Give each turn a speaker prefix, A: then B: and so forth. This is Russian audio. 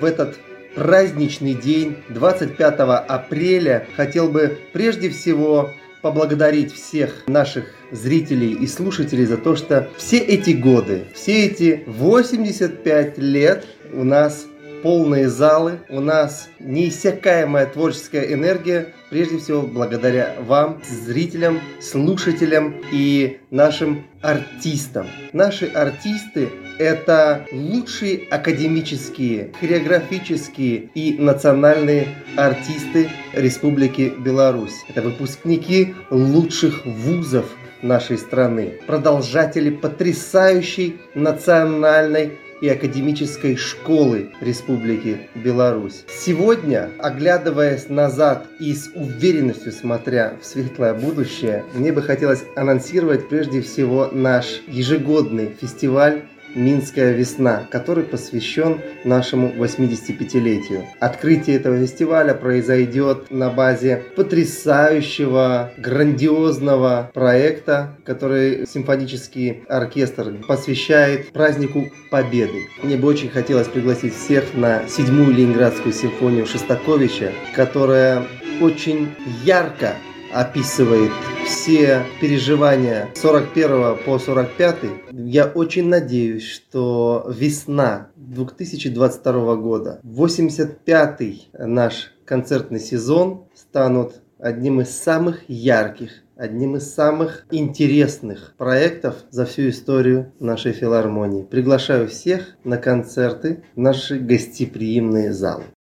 A: в этот праздничный день, 25 апреля, хотел бы прежде всего поблагодарить всех наших зрителей и слушателей за то, что все эти годы, все эти 85 лет у нас полные залы, у нас неиссякаемая творческая энергия, прежде всего благодаря вам, зрителям, слушателям и нашим артистам. Наши артисты – это лучшие академические, хореографические и национальные артисты Республики Беларусь. Это выпускники лучших вузов нашей страны, продолжатели потрясающей национальной и академической школы Республики Беларусь. Сегодня, оглядываясь назад и с уверенностью смотря в светлое будущее, мне бы хотелось анонсировать прежде всего наш ежегодный фестиваль «Минская весна», который посвящен нашему 85-летию. Открытие этого фестиваля произойдет на базе потрясающего, грандиозного проекта, который симфонический оркестр посвящает празднику Победы. Мне бы очень хотелось пригласить всех на 7-ю Ленинградскую симфонию Шостаковича, которая очень ярко описывает все переживания с 41 по 45. Я очень надеюсь, что весна 2022 года, 85-й наш концертный сезон станут одним из самых ярких, одним из самых интересных проектов за всю историю нашей филармонии. Приглашаю всех на концерты в наши гостеприимные залы.